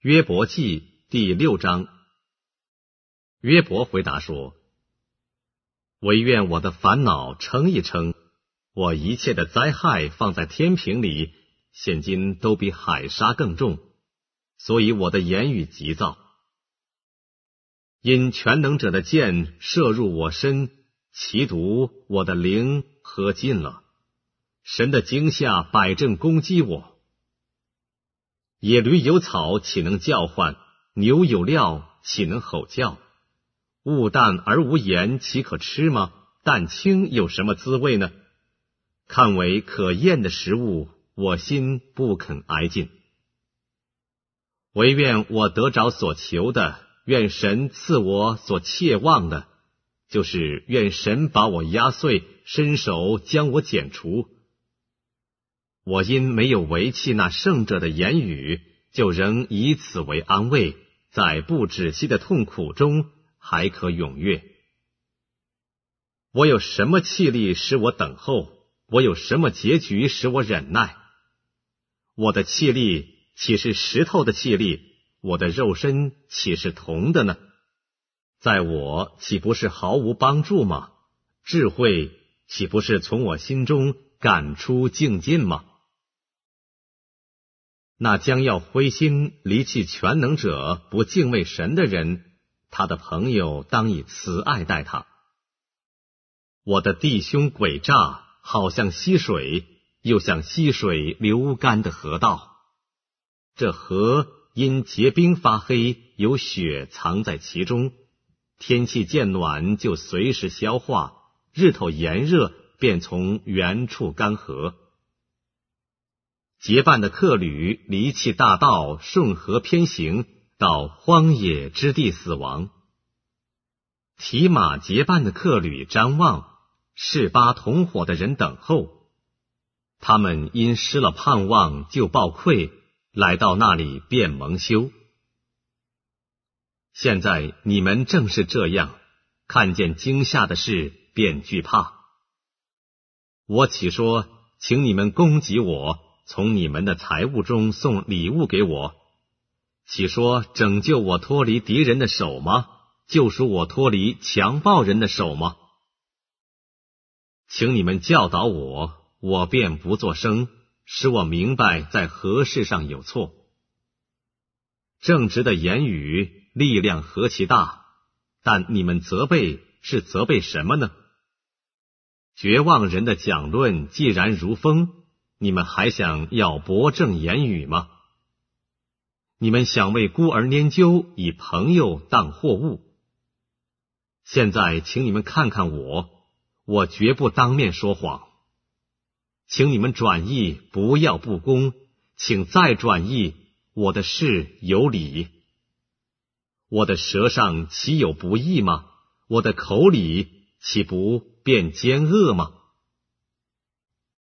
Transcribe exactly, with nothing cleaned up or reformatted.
约伯记第六章。约伯回答说：唯愿我的烦恼称一称，我一切的灾害放在天平里，现今都比海沙更重，所以我的言语急躁。因全能者的箭射入我身，其毒我的灵喝尽了。神的惊吓摆阵攻击我。野驴有草岂能叫唤？牛有料岂能吼叫？物淡而无盐岂可吃吗？蛋清有什么滋味呢？看为可厌的食物，我心不肯挨近。唯愿我得着所求的，愿神赐我所切望的，就是愿神把我压碎，伸手将我剪除。我因没有违弃那圣者的言语，就仍以此为安慰，在不止息的痛苦中还可踊跃。我有什么气力使我等候？我有什么结局使我忍耐？我的气力岂是石头的气力？我的肉身岂是铜的呢？在我岂不是毫无帮助吗？智慧岂不是从我心中赶出净尽吗？那将要灰心离弃全能者，不敬畏神的人，他的朋友当以慈爱待他。我的弟兄诡诈，好像溪水，又像溪水流干的河道。这河因结冰发黑，有雪藏在其中，天气渐暖就随时消化，日头炎热便从原处干涸。结伴的客旅离弃大道，顺河偏行，到荒野之地死亡。提马结伴的客旅张望，示巴同伙的人等候。他们因失了盼望，就抱愧，来到那里便蒙羞。现在你们正是这样，看见惊吓的事便惧怕。我岂说，请你们攻击我，从你们的财物中送礼物给我？岂说拯救我脱离敌人的手吗？救赎我脱离强暴人的手吗？请你们教导我，我便不作声，使我明白在何事上有错。正直的言语力量何其大，但你们责备是责备什么呢？绝望人的讲论既然如风，你们还想要驳正言语吗？你们想为孤儿拈阄，以朋友当货物。现在请你们看看我，我绝不当面说谎。请你们转意，不要不公，请再转意，我的事有理。我的舌上岂有不义吗？我的口里岂不便奸恶吗？